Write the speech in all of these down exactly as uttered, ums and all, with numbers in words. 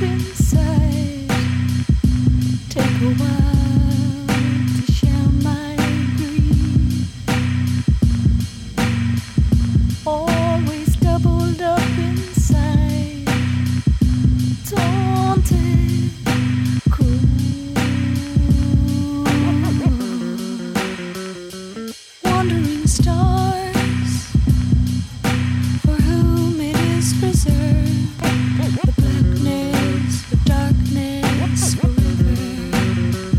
The blackness, the darkness forever.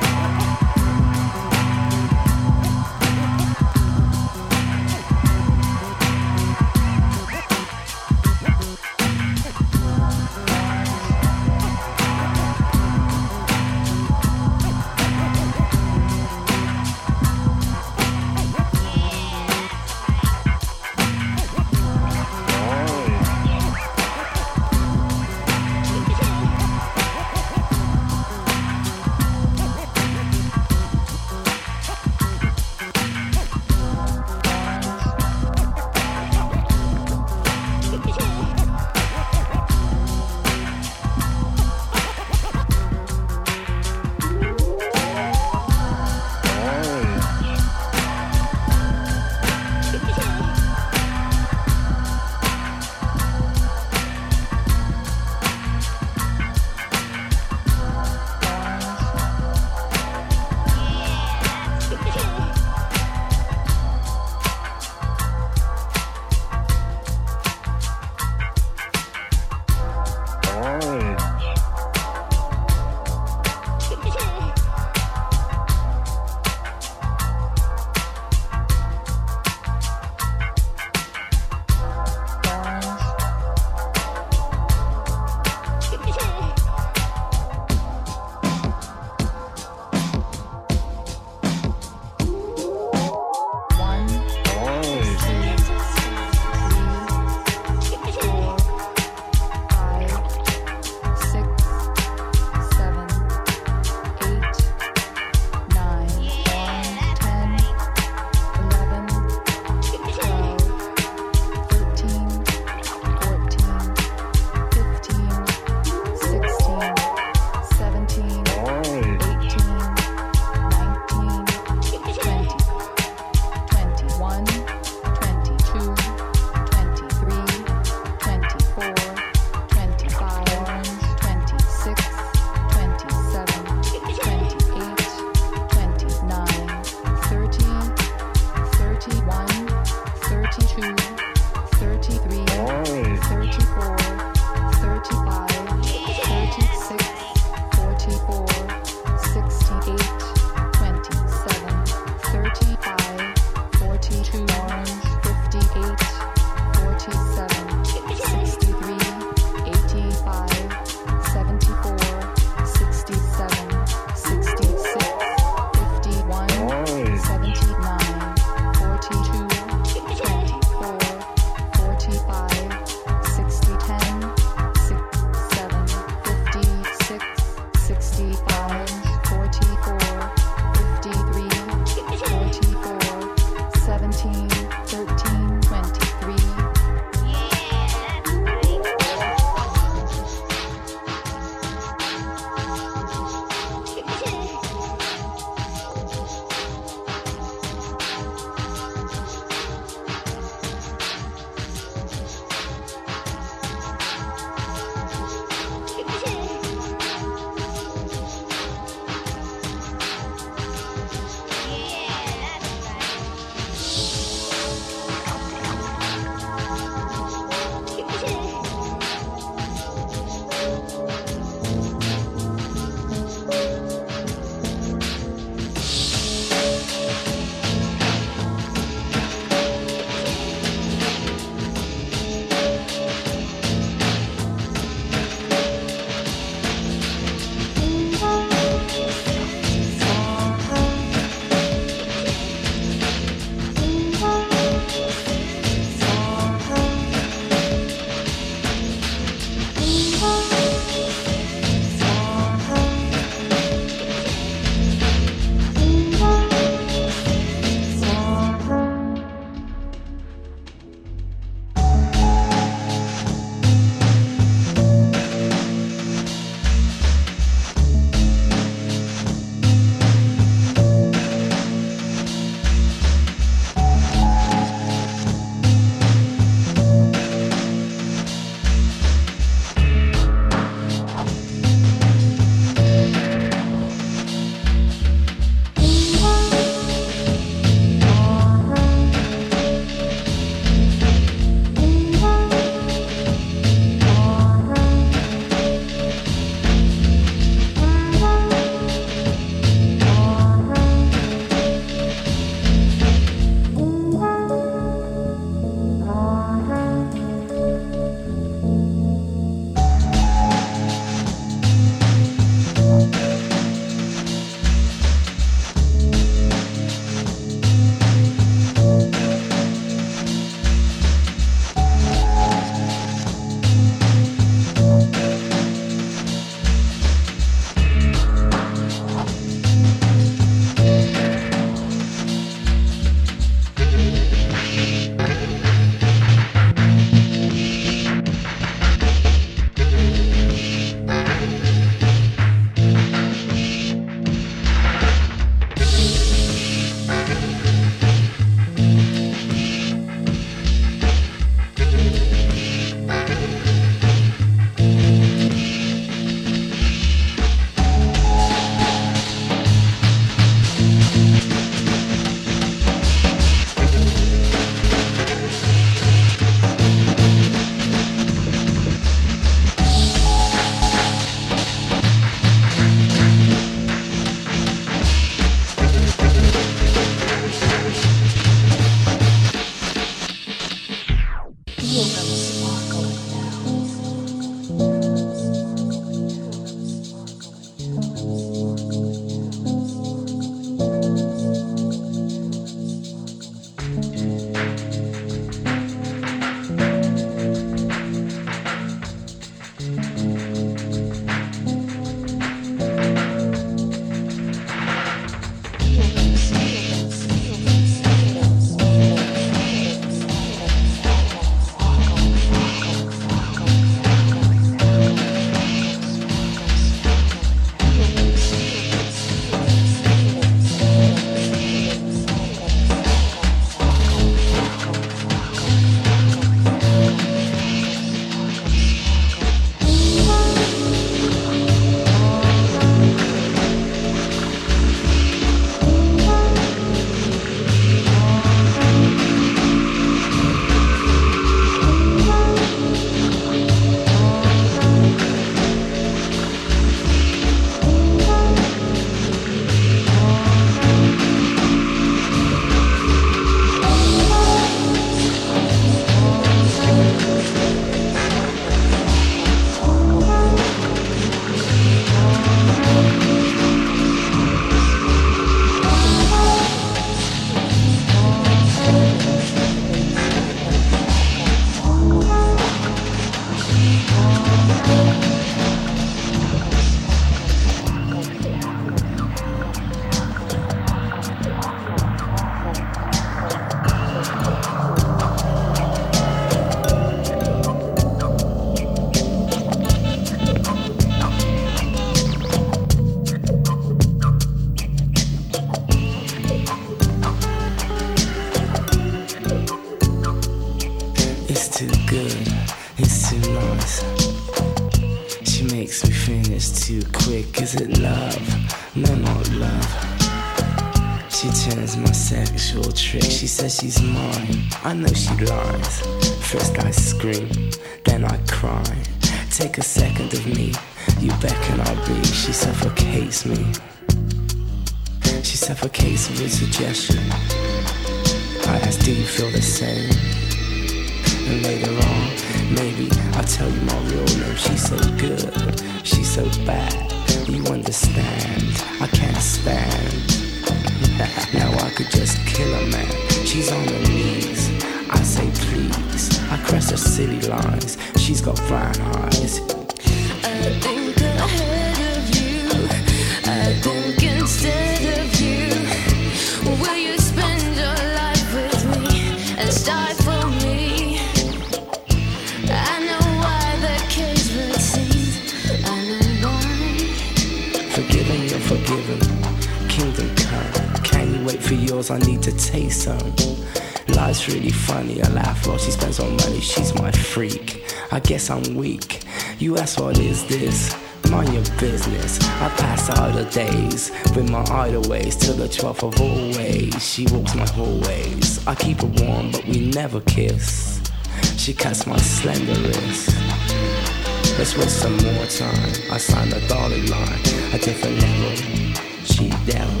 good, it's too nice. She makes me finish too quick. Is it love? No, not love. She turns my sexual trick. She says she's mine. I know she lies. First I scream, then I cry. Take a second of me, you beckon I'll be. She suffocates me. She suffocates with suggestion. I ask, do you feel the same? And later on, maybe I'll tell you my real name. She's so good, she's so bad. You understand, I can't stand. Now I could just kill a man. She's on her knees, I say please. I crush her silly lines. She's got brown eyes. I think ahead of you. I think instead of you. Will you spend your life with me and stifle me? I know why the cage bird sings. I know why. Forgiven, you're forgiven. Kingdom come. Can you wait for yours? I need to taste some. Life's really funny. I laugh while she spends her money. She's my freak. I guess I'm weak. You ask what is this? Mind your business. I pass idle days with my idle ways till the twelfth of always. She walks my hallways. I keep her warm, but we never kiss. She cuts my slender wrist. Let's waste some more time. I signed a dotted line. A different level. She devil.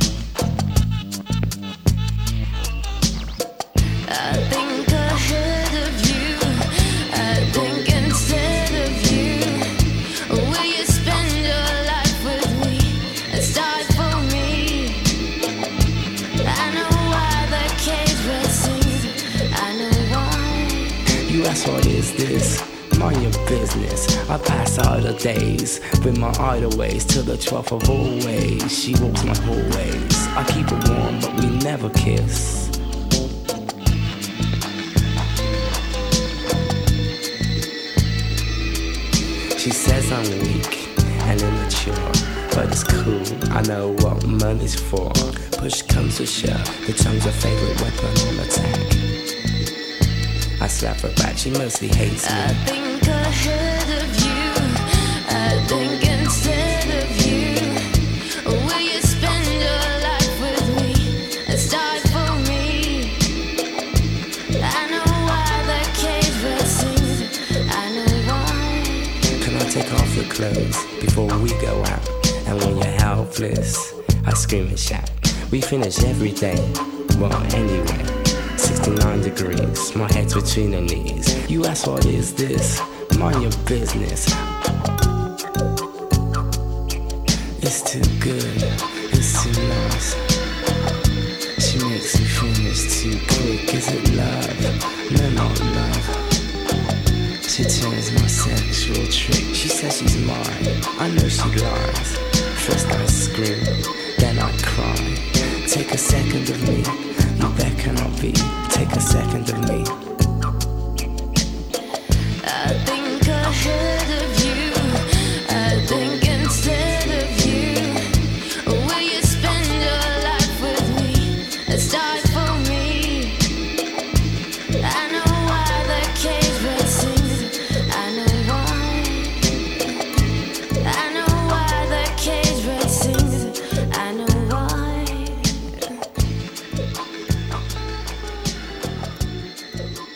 I think ahead of you. I think instead of you. Will you spend your life with me and stifle me? I know why the cage bird sings. I know why. You ask what is this? Mind your business. I pass idle days with my idle ways till the twelfth of always. She walks my hallways. I keep her warm, but we never kiss. She says I'm weak and immature, but it's cool, I know what money's for. Push comes to shove, the tongue's her favorite weapon on attack. I slap her back, she mostly hates me. I think ahead of you. I think instead of you. Will you spend your life with me and stifle me? I know why the cage bird sings. I know why. Can I take off your clothes before we go out? And when you're helpless, I scream and shout. We finish every day, well anyway. sixty-nine degrees, my head's between her knees. You ask what is this? Mind your business. It's too good, it's too nice. She makes me finish too quick. Is it love? No, not love. She turns my sexual trick. She says she's mine. I know she lies. First I scream, then I cry. Take a second of me. You beckon I'll be. Take a second of me. I think ahead of you. I think instead of you. Will you spend your life with me and stifle me? I know why the cage bird sings. I know why. I know why the cage bird sings. I know why.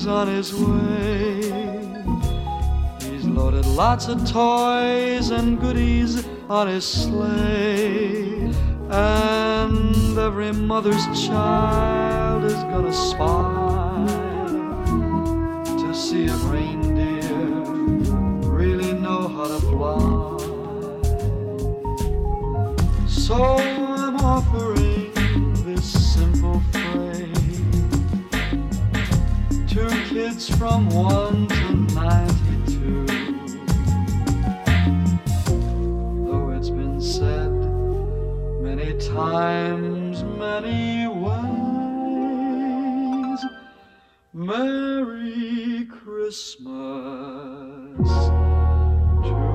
he's on his way. He's loaded lots of toys and goodies on his sleigh, and every mother's child is gonna spy to see if reindeer really know how to fly. So I'm offering this simple phrase to kids from one to ninety-two. Though it's been said many times, many ways, Merry Christmas to you.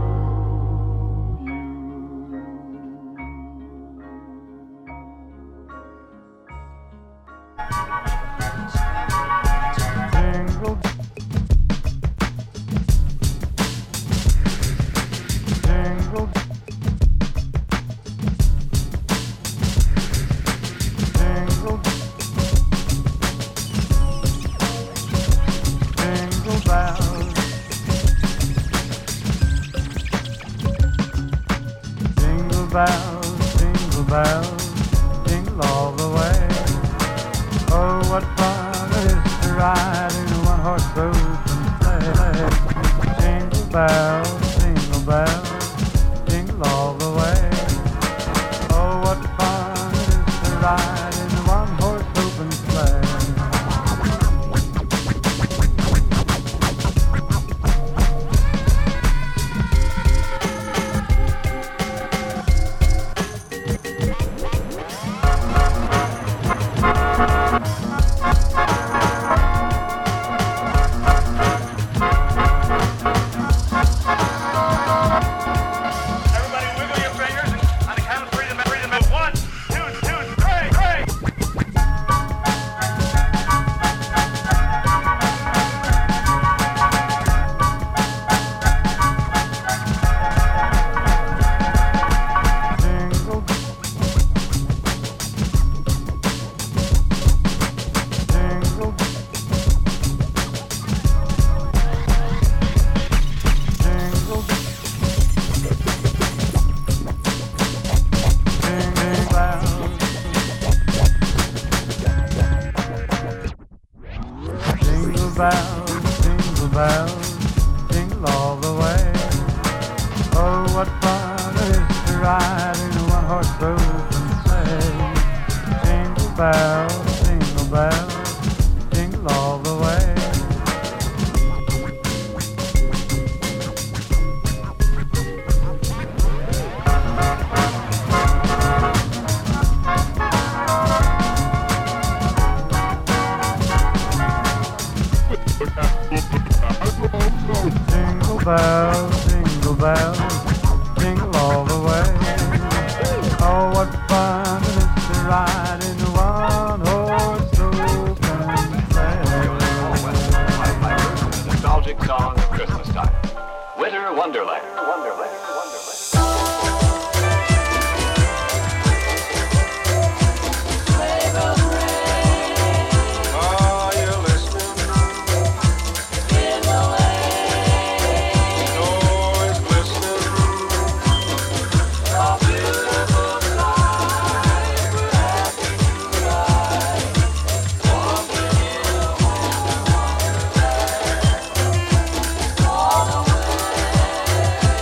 Bells, jingle bells, jingle all the way. Oh, what fun it is to ride in a one-horse open sleigh. Jingle bells, jingle bells, jingle all the way. Oh, what fun it is to ride in a one-horse open sleigh. Bells, jingle bells, jingle all the way. Oh, what fun it is to ride in a one-horse open sleigh. Jingle bells, jingle bells, jingle all the way. Jingle bells, jingle bells, jingle all the way. Oh, what fun it is to ride in a one-horse open sleigh. Nostalgic song of Christmas time. Winter Wonderland. Wonderland. All the way.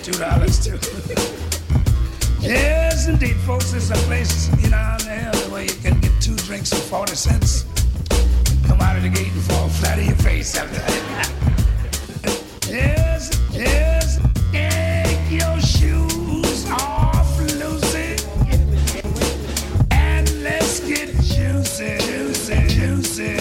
two dollars too. Yes, indeed, folks. There's a place, you know, there where you can get two drinks for forty cents. Come out of the gate and fall flat on your face after that. Yes, yes. Take your shoes off, Lucy, and let's get juicy, juicy, juicy.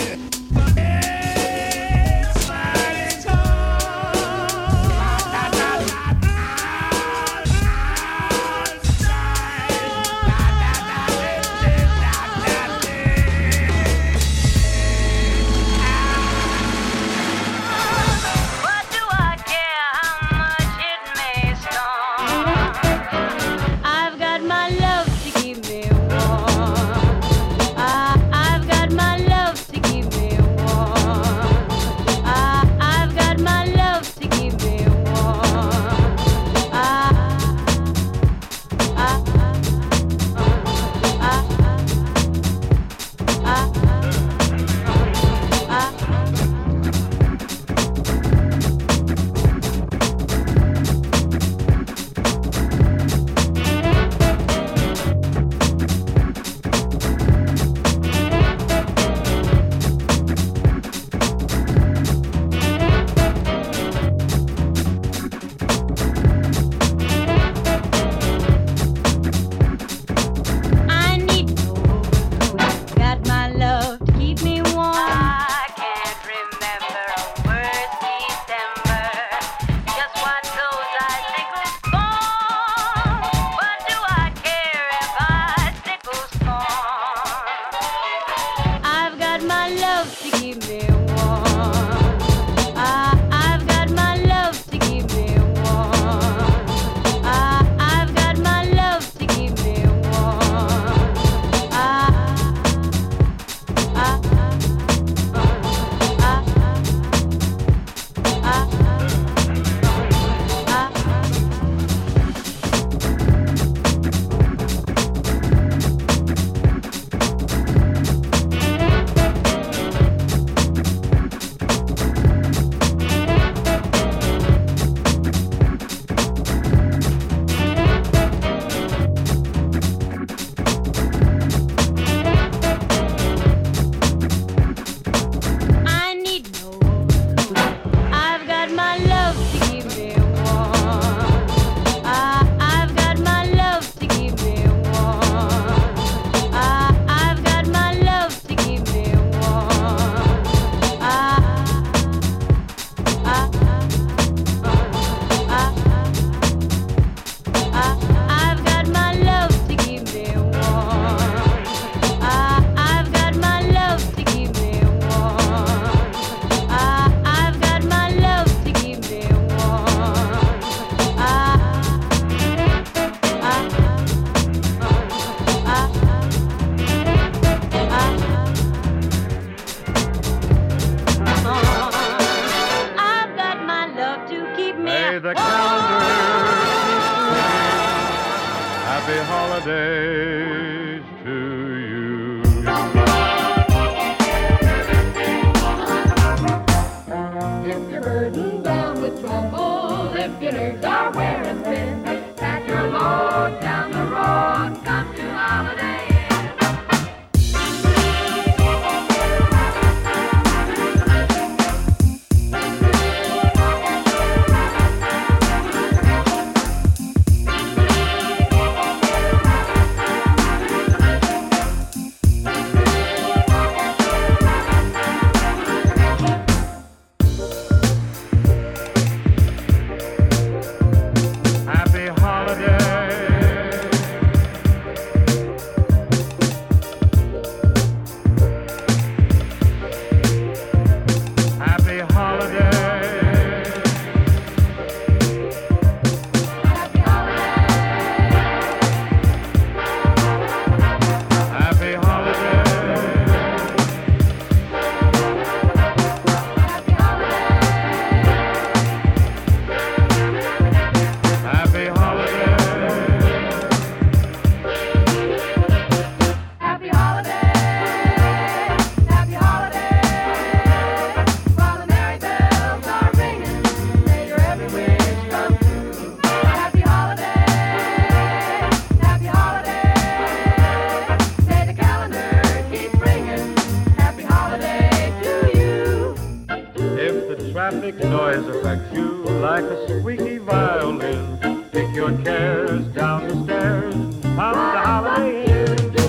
traffic noise affects you like a squeaky violin. Take your cares down the stairs and pound the Holiday Inn.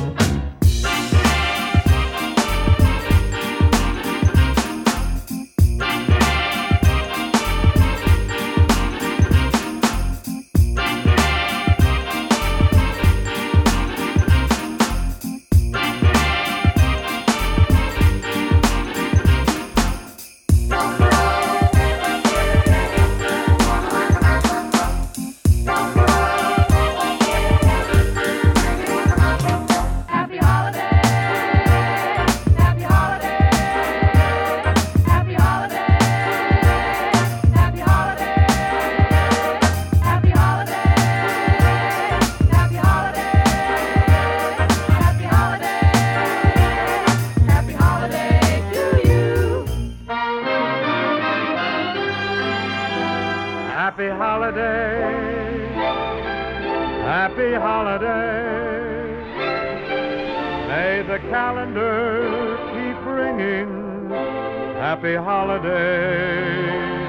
Happy holiday, happy holiday. May the calendar keep ringing. Happy holiday.